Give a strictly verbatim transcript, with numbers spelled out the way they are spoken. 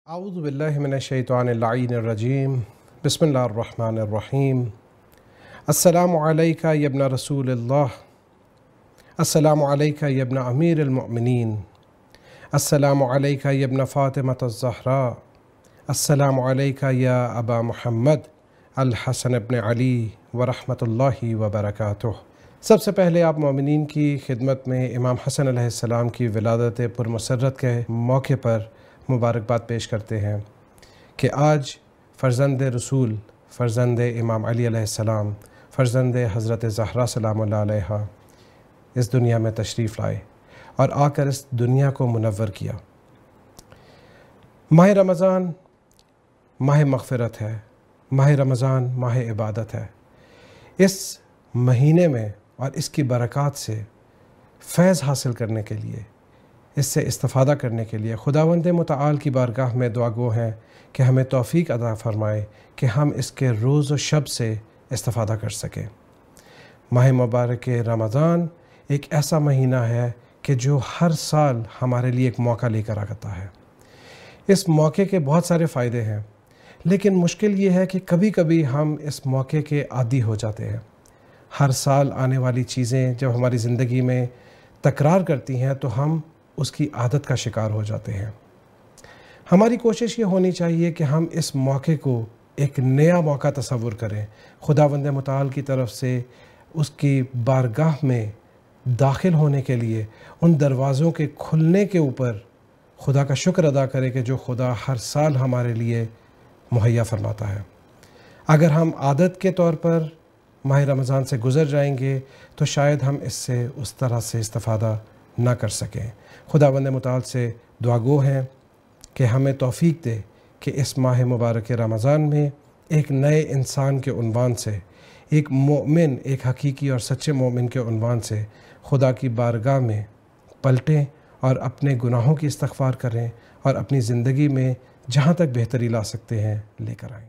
अऊज़ु बिल्लाहि मिनश्शैतानिर रजीम बिस्मिल्लाहिर रहमानिर रहीम। अस्सलामु अलैका या इब्न रसूलिल्लाह, अस्सलामु अलैका या इब्न अमीरिल मुअमिनीन, अस्सलामु अलैका या इब्न फ़ातिमतुज़ ज़हरा, अस्सलामु अलैका या अबा मुहम्मद अल हसन इब्न अली व रहमतुल्लाहि व बरकातुह। सबसे पहले आप मोमिनीन की खिदमत में इमाम हसन अलैहिस्सलाम की विलादत पुरमसरत के मौके पर मुबारकबाद पेश करते हैं कि आज फ़र्ज़ंद रसूल, फ़र्ज़ंद इमाम अली अलैहिस्सलाम, फ़र्ज़ंद हज़रत ज़हरा सलामुल्लाह अलैहा इस दुनिया में तशरीफ़ लाए और आकर इस दुनिया को मुनव्वर किया। माह रमज़ान माह मग़फ़िरत है, माह रमज़ान माह इबादत है। इस महीने में और इसकी बरक़ात से फ़ैज़ हासिल करने के लिए, इससे इस्तिफ़ादा करने के लिए खुदावंद मुतआल की बारगाह में दुआ गो हैं कि हमें तौफ़ीक़ अता फ़रमाए कि हम इसके रोज़ व शब से इस्तिफ़ादा कर सकें। माह मुबारक रमज़ान एक ऐसा महीना है कि जो हर साल हमारे लिए एक मौका लेकर आता है। इस मौके के बहुत सारे फ़ायदे हैं, लेकिन मुश्किल ये है कि कभी कभी हम इस मौके के आदी हो जाते हैं। हर साल आने वाली चीज़ें जब हमारी ज़िंदगी में तकरार करती हैं तो हम उसकी आदत का शिकार हो जाते हैं। हमारी कोशिश ये होनी चाहिए कि हम इस मौके को एक नया मौका तसव्वुर करें, खुदावंद मुतआल की तरफ से उसकी बारगाह में दाखिल होने के लिए उन दरवाज़ों के खुलने के ऊपर खुदा का शुक्र अदा करें कि जो खुदा हर साल हमारे लिए मुहैया फरमाता है। अगर हम आदत के तौर पर माह रमज़ान से गुज़र जाएंगे तो शायद हम इससे उस तरह से इस्तिफ़ादा ना कर सकें। खुदावंद मुतआल से दुआ गो हैं कि हमें तौफ़ीक़ दे कि इस माह मुबारक रमज़ान में एक नए इंसान के उन्वान से, एक मोमिन, एक हकीकी और सच्चे मोमिन के उन्वान से खुदा की बारगाह में पलटें और अपने गुनाहों की इस्तग़फ़ार करें और अपनी ज़िंदगी में जहाँ तक बेहतरी ला सकते हैं लेकर आएँ।